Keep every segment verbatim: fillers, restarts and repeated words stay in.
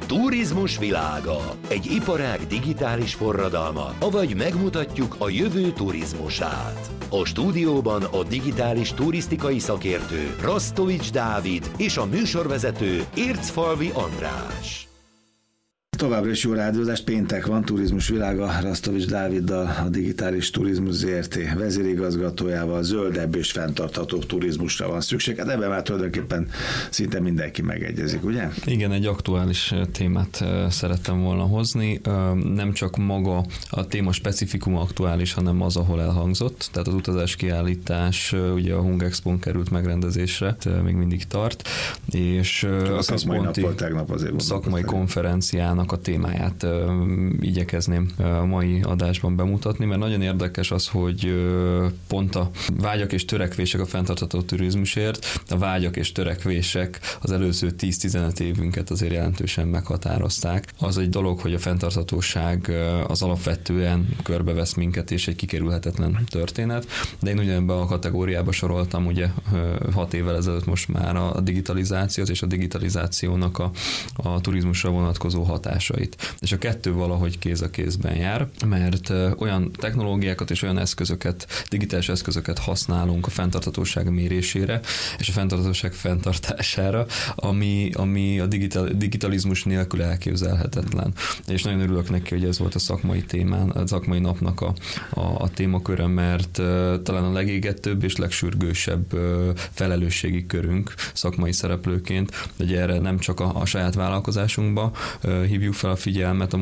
Turizmus világa. Egy iparág digitális forradalma, avagy megmutatjuk a jövő turizmusát. A stúdióban a digitális turisztikai szakértő Rasztovics Dávid és a műsorvezető Ércfalvi András. Továbbra is jó rádiózást, péntek van, Turizmus világa, Rasztovics Dáviddal, a Digitális Turizmus zé er té vezérigazgatójával. Zöldebb és fenntarthatóbb turizmusra van szükség. Hát ebben már tulajdonképpen szinte mindenki megegyezik, ugye? Igen, egy aktuális témát szerettem volna hozni. Nem csak maga a téma specifikum aktuális, hanem az, ahol elhangzott. Tehát az utazás kiállítás ugye a Hungexpón került megrendezésre, még mindig tart. És a, a szakmai nappal tegnap azért szakmai konferenciának a témáját uh, igyekezném a mai adásban bemutatni, mert nagyon érdekes az, hogy uh, pont a vágyak és törekvések a fenntartható turizmusért, a vágyak és törekvések az előző tíz-tizenöt évünket azért jelentősen meghatározták. Az egy dolog, hogy a fenntarthatóság uh, az alapvetően körbevesz minket, és egy kikerülhetetlen történet, de én ugyanebben a kategóriába soroltam ugye uh, hat évvel ezelőtt most már a digitalizációt és a digitalizációnak a, a turizmusra vonatkozó hatásait. És a kettő valahogy kéz a kézben jár, mert olyan technológiákat és olyan eszközöket, digitális eszközöket használunk a fenntarthatóság mérésére és a fenntarthatóság fenntartására, ami, ami a digital, digitalizmus nélkül elképzelhetetlen. És nagyon örülök neki, hogy ez volt a szakmai témán, a szakmai napnak a, a, a témaköre, mert uh, talán a legégetőbb és legsürgősebb uh, felelősségi körünk szakmai szereplőként, hogy erre nem csak a, a saját vállalkozásunkba uh, hívjuk fel a figyelmet a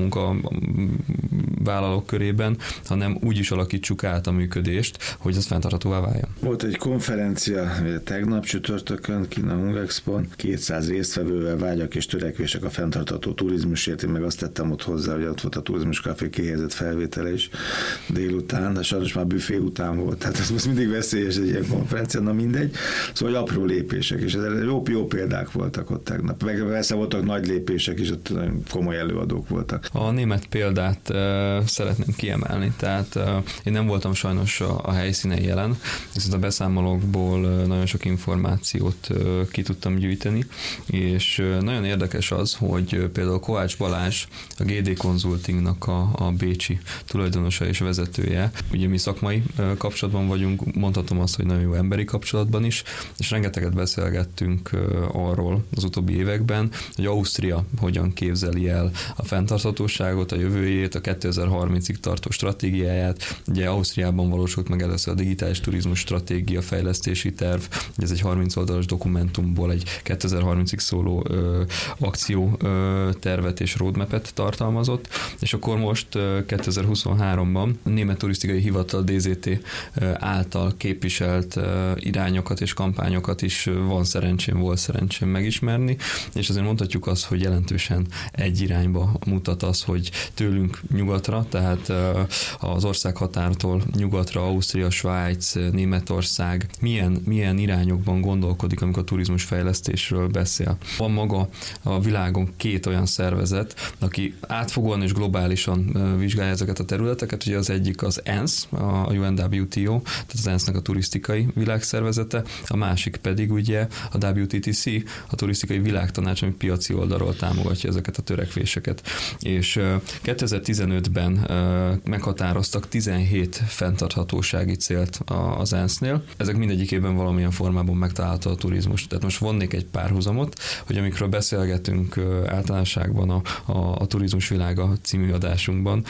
munkavállalók körében, hanem úgy is alakítsuk át a működést, hogy az fenntarthatóvá váljon. Volt egy konferencia tegnap csütörtökön kint a Hungexpón, kétszáz résztvevővel, vágyak és törekvések a fenntartható turizmusért. Én meg azt tettem ott hozzá, hogy ott volt a Turizmus Café kihelyezett felvétele is délután, de sajnos már büfé után volt, tehát ez most mindig veszélyes egy ilyen konferencia, na mindegy. Szóval apró lépések, és ezzel jó, jó példák voltak ott tegnap. Meg persze voltak nagy lépések is, ott komoly előadók voltak. A német példát uh, szeretném kiemelni, tehát uh, én nem voltam sajnos a, a helyszínen jelen, viszont a beszámolókból uh, nagyon sok információt uh, ki tudtam gyűjteni, és uh, nagyon érdekes az, hogy uh, például Kovács Balázs, a gé dé Consultingnak a, a bécsi tulajdonosa és vezetője, ugye mi szakmai uh, kapcsolatban vagyunk, mondhatom azt, hogy nagyon jó emberi kapcsolatban is, és rengeteget beszélgettünk uh, arról az utóbbi években, hogy Ausztria hogyan képzeli el a fenntarthatóságot, a jövőjét, a kétezer-harmincig tartó stratégiáját. Ugye Ausztriában valósult meg először a digitális turizmus stratégia fejlesztési terv, ez egy harminc oldalas dokumentumból egy kétezer-harmincig szóló ö, akció ö, tervet és roadmapet tartalmazott, és akkor most ö, kétezer-huszonháromban a Német Turisztikai Hivatal dé zé té ö, által képviselt ö, irányokat és kampányokat is ö, van szerencsém, volt szerencsém megismerni, és azért mondhatjuk azt, hogy jelentősen egy irányba mutat az, hogy tőlünk nyugatra, tehát az országhatártól nyugatra, Ausztria, Svájc, Németország milyen, milyen irányokban gondolkodik, amikor a turizmusfejlesztésről beszél. Van maga a világon két olyan szervezet, aki átfogóan és globálisan vizsgálja ezeket a területeket, ugye az egyik az ENSZ, a u en dupla vé té o, tehát az ENSZ-nek a turisztikai világszervezete, a másik pedig ugye a dupla vé té té cé, a turisztikai világtanács, ami piaci oldalról támogatja ezeket a törekvéseket. És kétezer-tizenötben meghatároztak tizenhét fenntarthatósági célt az ENSZ-nél. Ezek mindegyikében valamilyen formában megtalálható a turizmus. Tehát most vonnék egy párhuzamot, hogy amikről beszélgetünk általánosságban a, a, a Turizmus világa című adásunkban,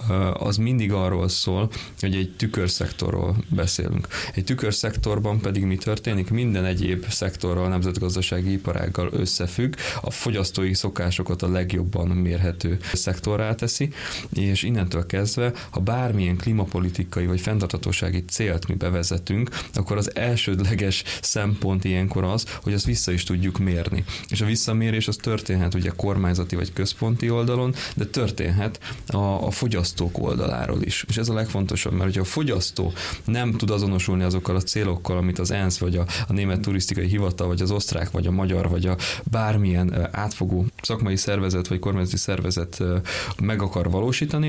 az mindig arról szól, hogy egy tükörszektorról beszélünk. Egy tükörszektorban pedig mi történik? Minden egyéb szektorral, nemzetgazdasági iparággal összefügg, a fogyasztói szokásokat a legjobban mérhető szektorrá teszi, és innentől kezdve, ha bármilyen klímapolitikai vagy fenntarthatósági célt mi bevezetünk, akkor az elsődleges szempont ilyenkor az, hogy azt vissza is tudjuk mérni. És a visszamérés az történhet ugye kormányzati vagy központi oldalon, de történhet a, a fogyasztók oldaláról is. És ez a legfontosabb, mert hogyha a fogyasztó nem tud azonosulni azokkal a célokkal, amit az ENSZ vagy a, a Német Turisztikai Hivatal, vagy az osztrák, vagy a magyar, vagy a bármilyen átfogó szakmai szervezet, vagy kormányzati szervezet meg akar valósítani,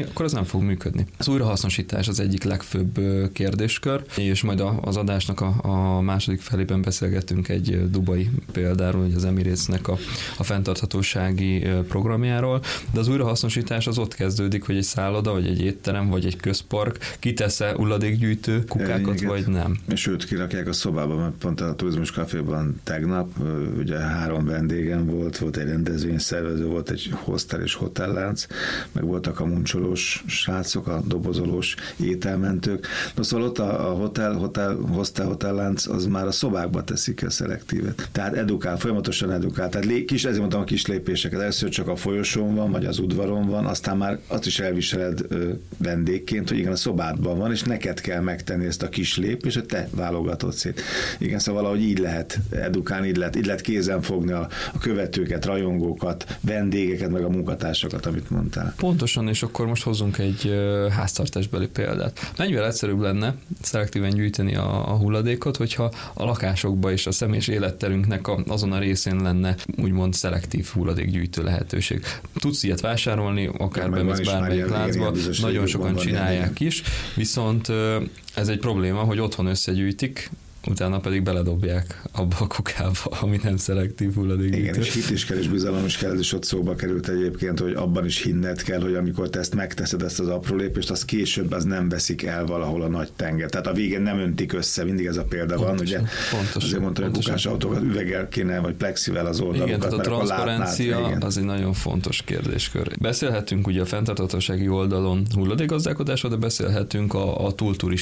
akkor az nem fog működni. Az újrahasznosítás az egyik legfőbb kérdéskör, és majd az adásnak a, a második felében beszélgetünk egy dubai példáról, az Emiratesnek a, a fenntarthatósági programjáról, de az újrahasznosítás az ott kezdődik, hogy egy szálloda, vagy egy étterem, vagy egy közpark kitesz-e hulladékgyűjtő kukákat, igen, vagy nem. Sőt, kirakják a szobába, mert pont a turizmus kaféban tegnap, ugye három vendégem volt, volt egy rendezvényszervező, volt egy hostel és hotellánc, meg voltak a muncsolós srácok, a dobozolós ételmentők. No, szóval ott a, a hotel, hotel, hostel, hotellánc az már a szobákba teszik a szelektívet. Tehát edukál, folyamatosan edukál. Tehát lé, kis, ezért mondtam a kis lépéseket. Először csak a folyosón van, vagy az udvaron van, aztán már azt is elviseled ö, vendégként, hogy igen, a szobádban van, és neked kell megtenni ezt a kis lépést, hogy te válogatod szét. Igen, szóval valahogy így lehet edukálni, így lehet, így lehet kézen fogni a, a követőket, rajongókat, vendégeket, meg a munkatársakat, amit mondtál. Pontosan, és akkor most hozzunk egy háztartásbeli példát. Mennyivel egyszerűbb lenne szelektíven gyűjteni a, a hulladékot, hogyha a lakásokba és a személyes életterünknek a, azon a részén lenne úgymond szelektív hulladékgyűjtő lehetőség. Tudsz ilyet vásárolni, akár bemész bármelyik láncba, nagyon sokan csinálják is, viszont ez egy probléma, hogy otthon összegyűjtik, utána pedig beledobják abba a kukába, ami nem szelektív hulladékgyűjtő. Igen, és hit is kell, és bizalom is kell, ez is ott szóba került egyébként, hogy abban is hinned kell, hogy amikor te ezt megteszed, ezt az apró lépést, az később az nem veszik el valahol a nagy tenger. Tehát a végén nem öntik össze, mindig ez a példa pontosan, van, ugye? Pontosan, azért mondtam, hogy kukás autókat üveggel kéne, vagy plexivel az oldalukat. Igen, tehát a transzparencia látnád, az egy nagyon fontos kérdéskör. Beszélhetünk ugye a fenntarthatósági oldalon hulladékgazdálkodásról, de beszélhetünk a, a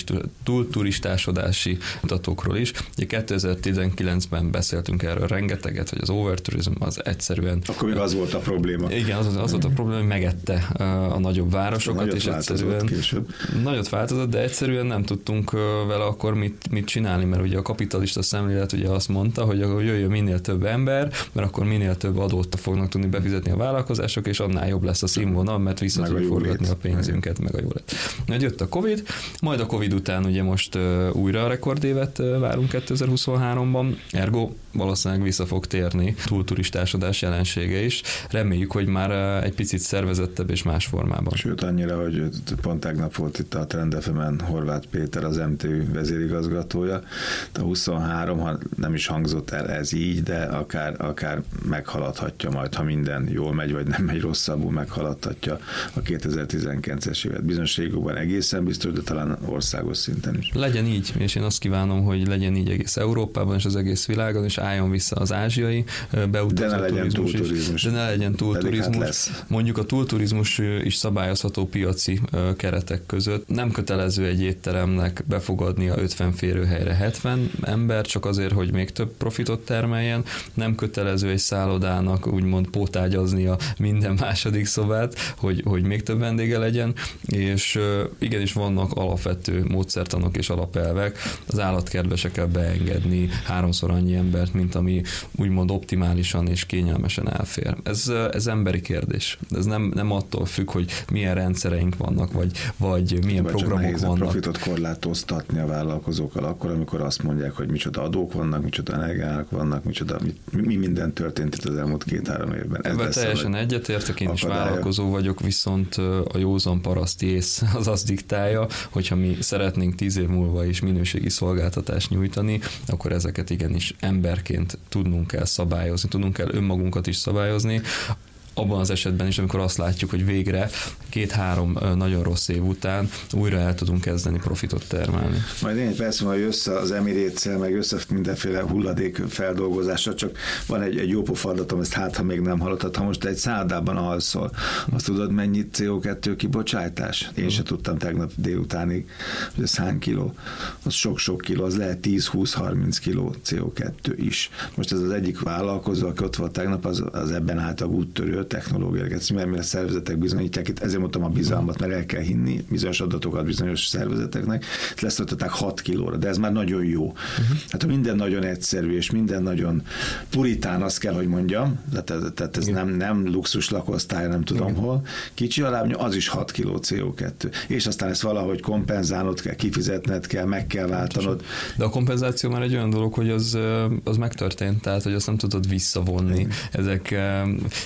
túlturistásodási mutatókról is. Ugye kétezer-tizenkilencben beszéltünk erről rengeteget, hogy az overtourism az egyszerűen... Akkor még az volt a probléma. Igen, az, az volt a probléma, hogy megette a nagyobb városokat, és egyszerűen később. Nagyot változott, de egyszerűen nem tudtunk vele akkor mit, mit csinálni, mert ugye a kapitalista szemlélet ugye azt mondta, hogy jöjjön minél több ember, mert akkor minél több adót fognak tudni befizetni a vállalkozások, és annál jobb lesz a színvonal, mert vissza tudjuk forgatni a pénzünket, meg a jólét. Majd jött a Covid, majd a Covid után ugye most újra a rekordévet várunk kétezer-huszonháromban, ergo valószínűleg vissza fog térni túlturistásodás jelensége is. Reméljük, hogy már egy picit szervezettebb és más formában. Sőt, annyira, hogy pont tegnap volt itt a Trend ef emen Horváth Péter, az em té ü vezérigazgatója. A huszonhárom, ha nem is hangzott el ez így, de akár, akár meghaladhatja majd, ha minden jól megy, vagy nem megy rosszabbul, meghaladhatja a kétezer-tizenkilences évet. Bizonyos régióban egészen biztos, de talán országos szinten is. Legyen így, és én azt kívánom, hogy legyen így egész Európában és az egész világon, és álljon vissza az ázsiai beutazó turizmus is. De ne legyen túlturizmus. Hát mondjuk a túlturizmus is szabályozható piaci keretek között. Nem kötelező egy étteremnek befogadnia ötven férőhelyre hetven ember, csak azért, hogy még több profitot termeljen. Nem kötelező egy szállodának úgymond pótágyaznia minden második szobát, hogy, hogy még több vendége legyen, és igenis vannak alapvető módszertanok és alapelvek. Az állatkertbe se kell beengedni háromszor annyi embert, mint ami úgymond optimálisan és kényelmesen elfér. Ez, ez emberi kérdés. Ez nem, nem attól függ, hogy milyen rendszereink vannak, vagy, vagy milyen vagy programok vannak. A profitot korlátoztatni a vállalkozókkal akkor, amikor azt mondják, hogy micsoda adók vannak, micsoda energiák vannak, micsoda, mi, mi minden történt itt az elmúlt két-három évben. Ez ebben teljesen egyetértek, én is vállalkozó vagyok, viszont a józan paraszti ész az azt diktálja, hogyha mi szeretnénk tíz év múlva is minőségi szolgáltatást nyújtani, akkor ezeket igenis emberként tudnunk kell szabályozni, tudnunk kell önmagunkat is szabályozni, abban az esetben is, amikor azt látjuk, hogy végre két-három nagyon rossz év után újra el tudunk kezdeni profitot termelni. Majd én persze majd össze az Emirates-szel, meg össze mindenféle hulladék feldolgozásra, csak van egy, egy jó pofadatom, ezt hát, ha még nem hallottad, ha most egy szállodában alszol, azt tudod, mennyi cé o kettő kibocsátás? Én sem tudtam tegnap délutánig, hogy ez hány kiló. Az sok-sok kiló, az lehet tíz-húsz-harminc kiló cé o kettő is. Most ez az egyik vállalkozó, aki ott volt tegnap, az, az ebben által úttörő technológiákat, mert a szervezetek bizonyítják, itt ezért mondtam a bizalmat, mert el kell hinni bizonyos adatokat bizonyos szervezeteknek, leszorították hat kilóra, de ez már nagyon jó. Uh-huh. Hát ha minden nagyon egyszerű, és minden nagyon puritán, azt kell, hogy mondjam, tehát, tehát ez nem, nem luxus lakosztály, nem tudom igen. hol, kicsi a lábnyom, az is hat kiló cé o kettő. És aztán ezt valahogy kompenzálnod kell, kifizetned kell, meg kell váltanod. De a kompenzáció már egy olyan dolog, hogy az, az megtörtént, tehát hogy azt nem tudod visszavonni. Igen. Ezek, én mindig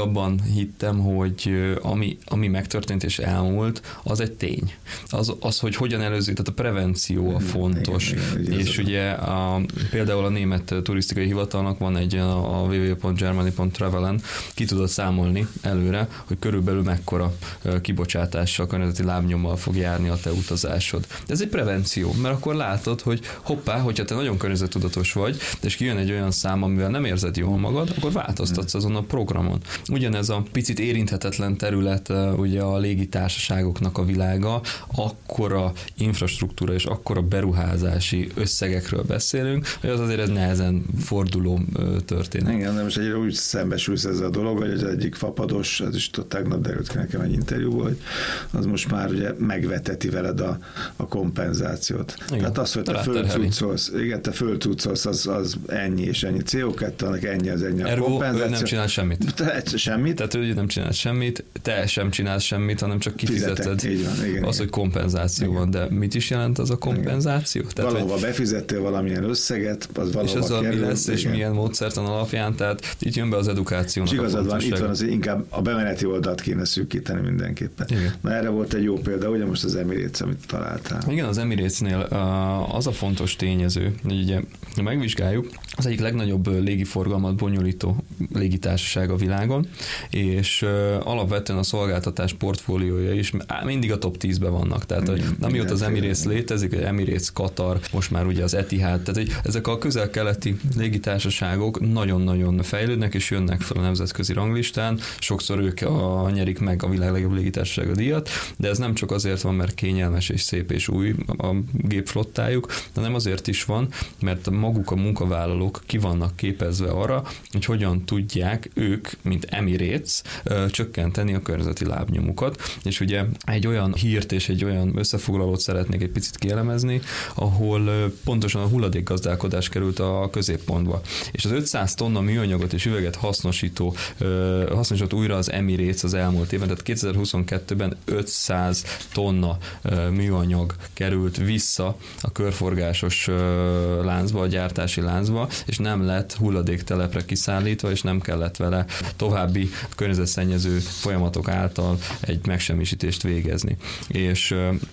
abban hittem, hogy ami, ami megtörtént és elmúlt, az egy tény. Az, az hogy hogyan előzzük, tehát a prevenció a fontos. Igen, igen, és ugye a, például a német turisztikai hivatalnak van egy a double-u double-u double-u pont germany pont travel-en ki tudod számolni előre, hogy körülbelül mekkora kibocsátással, környezeti lábnyommal fog járni a te utazásod. De ez egy prevenció, mert akkor látod, hogy hoppá, hogyha te nagyon környezettudatos vagy, és kijön egy olyan szám, amivel nem érzed jól magad, akkor változtatsz azon a programon. Ugyanez a picit érinthetetlen terület, ugye a légitársaságoknak a világa, akkora infrastruktúra és akkora beruházási összegekről beszélünk, hogy az azért ez nehezen forduló történet. Igen, de most egyre úgy szembesülsz ezzel a dolog, hogy az egyik fapados, ez is tegnap derült ki nekem egy interjúból, hogy az most már ugye megveteti veled a, a kompenzációt. Igen, tehát az, hogy te fölcucolsz, igen, te fölcucolsz, az, az ennyi és ennyi cé o kettő, annak ennyi az ennyi a Ergo, kompenzáció. ő nem csinál semmit. Te semmit? Tehát ő nem csinál semmit, te sem csinálsz semmit, hanem csak kifizeted Fizetek, van, igen, az, igen. hogy kompenzáció igen. van, de mit is jelent az a kompenzáció? Tehát, valahova hogy... befizettél valamilyen összeget, az valahova és azzal kerül, mi lesz, igen. és milyen módszertan alapján, tehát itt jön be az edukációnak. És igazad van, itt van, az inkább a bemeneti oldalt kéne szűkíteni mindenképpen. Igen. Na erre volt egy jó példa, ugye most az Emirates, amit találtál. Igen, az Emiratesnél az a fontos tényező, hogy ugye megvizsgáljuk, az egyik legnagyobb légiforgalmat bonyolító légitársaság a világon, és alapvetően a szolgáltatás portfóliója is mindig a top tízben vannak. Tehát, hogy amióta az Emirates létezik, az Emirates, Qatar, most már ugye az Etihad, tehát hogy ezek a közel-keleti légitársaságok nagyon-nagyon fejlődnek, és jönnek fel a nemzetközi ranglistán. Sokszor ők a, nyerik meg a világ legjobb légitársasága díjat, de ez nem csak azért van, mert kényelmes és szép és új a gépflottájuk, hanem azért is van, mert maguk a munkavállalók ki vannak képezve arra, hogy hogyan tudják ők, mint Emirates, csökkenteni a környezeti lábnyomukat, és ugye egy olyan hírt és egy olyan összefoglalót szeretnék egy picit kielemezni, ahol pontosan a hulladékgazdálkodás került a középpontba. És az ötszáz tonna műanyagot és üveget hasznosító, hasznosított újra az Emirates az elmúlt évben, tehát kétezer-huszonkettőben ötszáz tonna műanyag került vissza a körforgásos láncba, a gyártási láncba, és nem lett hulladéktelepre kiszállítva, és nem kellett vele további környezetszennyező folyamatok által egy megsemmisítést végezni. És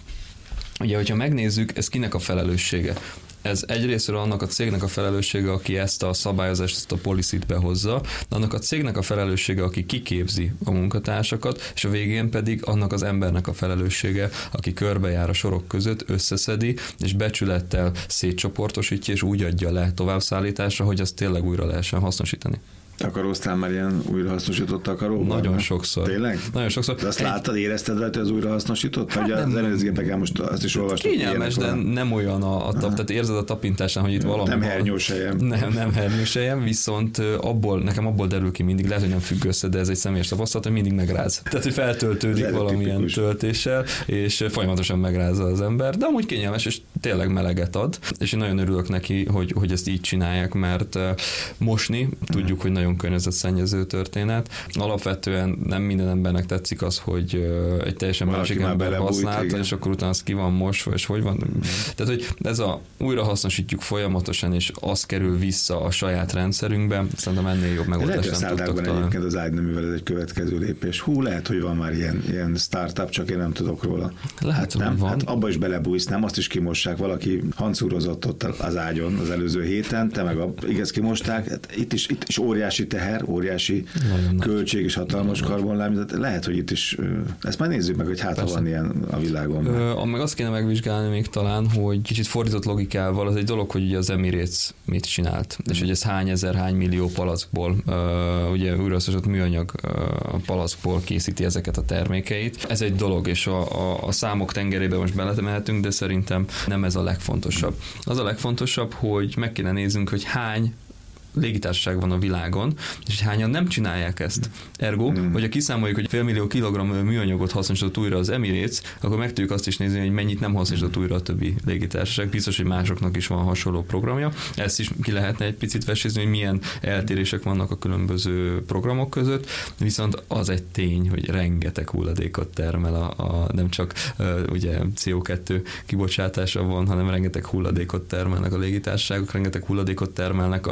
ugye, hogyha megnézzük, ez kinek a felelőssége? Ez egyrésztről annak a cégnek a felelőssége, aki ezt a szabályozást, ezt a policy-t behozza, de annak a cégnek a felelőssége, aki kiképzi a munkatársakat, és a végén pedig annak az embernek a felelőssége, aki körbejár a sorok között, összeszedi, és becsülettel szétcsoportosítja, és úgy adja le továbbszállításra, hogy azt tényleg újra lehessen hasznosítani. Takaróztál már ilyen újrahasznosított takaróban? Nagyon sokszor. Tényleg? Nagyon sokszor. De azt egy... láttad, érezted rá, hogy az újrahasznosított? Hát ugye nem, az előzőgépeken most azt is olvastuk. Kényelmes, de nem olyan a, a tap, tehát érzed a tapintásán, hogy itt valami nem hernyósejem. Nem, nem hernyósejem, viszont abból, nekem abból derül ki mindig, lehet, hogy nem függ össze, de ez egy személyes tapasztalat, hogy mindig megráz. Tehát, hogy feltöltődik valamilyen tipikus töltéssel, és folyamatosan megrázza az ember, de amúgy kényelmes, és tényleg meleget ad, és én nagyon örülök neki, hogy, hogy ezt így csinálják, mert mosni, tudjuk, hogy nagyon környezetszennyező történet. Alapvetően nem minden embernek tetszik az, hogy egy teljesen másik ember használta, és akkor utána az ki van mosva, és hogy van. Mm. Tehát, hogy ez a újrahasznosítjuk folyamatosan, és az kerül vissza a saját rendszerünkbe, szerintem ennél jobb megoldást nem tudtok találni. Egyébként az ágynemivel ez egy következő lépés. Hú, lehet, hogy van már ilyen, ilyen startup, csak én nem tudok róla. Lehet, hát nem, van. Hát abba is belebújsz, nem? Azt is kimossák, valaki hancúrozott ott az ágyon az előző héten, te meg a, igaz kimosták, hát itt is, itt is óriási teher, óriási nagyon költség nagy és hatalmas karbonláb, lehet, hogy itt is, ezt már nézzük meg, hogy hát ha van ilyen a világon. Ö, meg azt kéne megvizsgálni még talán, hogy kicsit fordított logikával, az egy dolog, hogy ugye az Emirates mit csinált, mm. és hogy ez hány ezer, hány millió palackból, uh, ugye újrahasznosított műanyag uh, palackból készíti ezeket a termékeit. Ez egy dolog, és a, a, a számok tengerébe most belemehetünk, de szerintem nem ez a legfontosabb. Az a legfontosabb, hogy meg kéne néznünk, hogy hány légitársaság van a világon, és hányan nem csinálják ezt. Ergo, mm. hogyha kiszámoljuk, hogy félmillió kilogramm műanyagot hasznosított újra az Emirates, akkor meg tudjuk azt is nézni, hogy mennyit nem hasznosított újra a többi légitársaság. Biztos, hogy másoknak is van hasonló programja. Ezt is ki lehetne egy picit vesézni, hogy milyen eltérések vannak a különböző programok között, viszont az egy tény, hogy rengeteg hulladékot termel, a, a, nem csak uh, ugye cé o kettő kibocsátása van, hanem rengeteg hulladékot termelnek a légitársaságok, rengeteg hulladékot termelnek a repterek,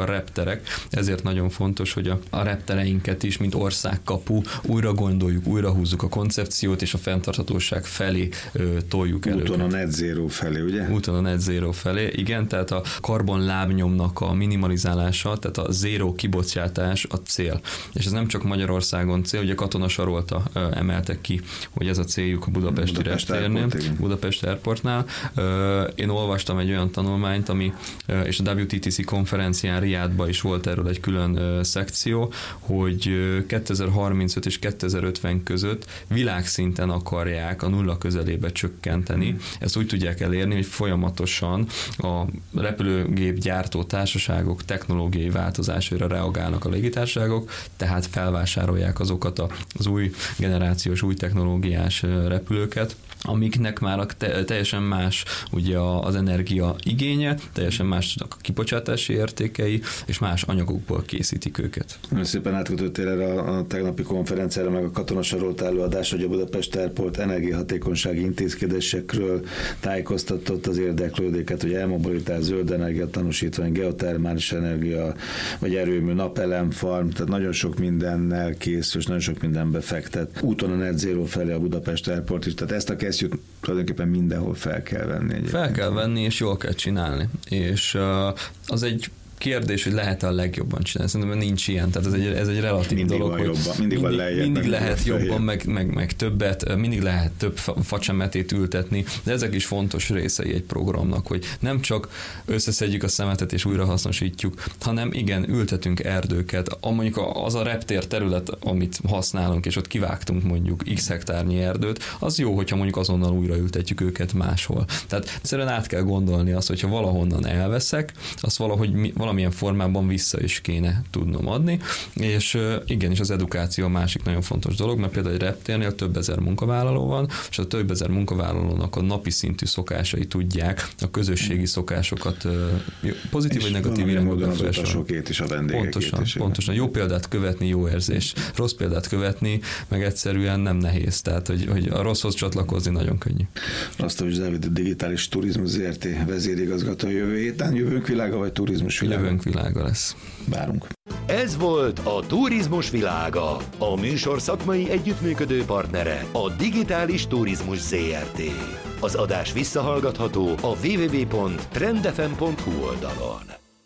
emberek, ezért nagyon fontos, hogy a, a reptereinket is, mint országkapu, újra gondoljuk, újra húzzuk a koncepciót, és a fenntarthatóság felé ö, toljuk el. Úton a net zero felé, ugye? Úton a net zero felé, igen, tehát a karbon lábnyomnak a minimalizálása, tehát a zero kibocsátás a cél. És ez nem csak Magyarországon cél, ugye Katona Sarolta ö, emeltek ki, hogy ez a céljuk a budapesti Budapest reptérnél, Airport, Budapest Airportnál. Ö, én olvastam egy olyan tanulmányt, ami, ö, és a dupla vé té cé konferencián Riadban is volt erről egy külön ö, szekció, hogy ö, kétezer-harmincöt és kétezer-ötven között világszinten akarják a nulla közelébe csökkenteni. Ezt úgy tudják elérni, hogy folyamatosan a repülőgép gyártó társaságok technológiai változásaira reagálnak a légitársaságok, tehát felvásárolják azokat az új generációs, új technológiás repülőket, amiknek már a te, teljesen más ugye az energia igénye, teljesen más a kibocsátási értékei, és más anyagokból készítik őket. Nagyon szépen átkötöttél erre a, a tegnapi konferenciára, meg a Katona Sarolta előadásra, hogy a Budapest Airport energiahatékonysági intézkedésekről tájékoztatott az érdeklődőket, hogy elmobilitás, zöld energia tanúsítvány, geotermális energia, vagy erőmű, napelemfarm, tehát nagyon sok mindennel készül, és nagyon sok mindenbe fektet. Úton a net zero felé a Budapest Airport is, tehát ezt a kesztyűt tulajdonképpen mindenhol fel kell venni. Egyébként. Fel kell venni, és jól kell csinálni. És uh, az egy kérdés, hogy lehet-e a legjobban csinálni. Szerintem nincs ilyen, tehát ez egy, ez egy relatív mindig dolog. Van jobban, mindig, mindig, van lejjebb, mindig lehet jobban, meg, meg, meg többet, mindig lehet több facsemetét ültetni, de ezek is fontos részei egy programnak, hogy nem csak összeszedjük a szemetet és újra hasznosítjuk, hanem igen, ültetünk erdőket. Mondjuk az a reptér terület, amit használunk, és ott kivágtunk mondjuk x hektárnyi erdőt, az jó, hogyha mondjuk azonnal újra ültetjük őket máshol. Tehát egyszerűen át kell gondolni azt, hogyha valahonnan elveszek, azt valahogy mi, valamilyen formában vissza is kéne tudnom adni, és igenis az edukáció a másik nagyon fontos dolog, mert például egy reptérnél több ezer munkavállaló van, és a több ezer munkavállalónak a napi szintű szokásai tudják a közösségi szokásokat pozitív vagy negatív irányba befolyásolni. is a vendégekét Pontosan, is. pontosan. Jó példát követni, jó érzés. Rossz példát követni, meg egyszerűen nem nehéz. Tehát, hogy, hogy a rosszhoz csatlakozni nagyon könnyű. Rasztovics Dávid, a Digitális Turizmus zé er té vezérigazgató. Jövő héten jövőnk világa, vagy turizmus világa? Jövőnk világa lesz. Várunk. Ez volt a Turizmus világa. A műsor szakmai együttműködő partnere a Digitális Turizmus zé er té. Az adás visszahallgatható a double-u double-u double-u pont trend f m pont h u oldalon.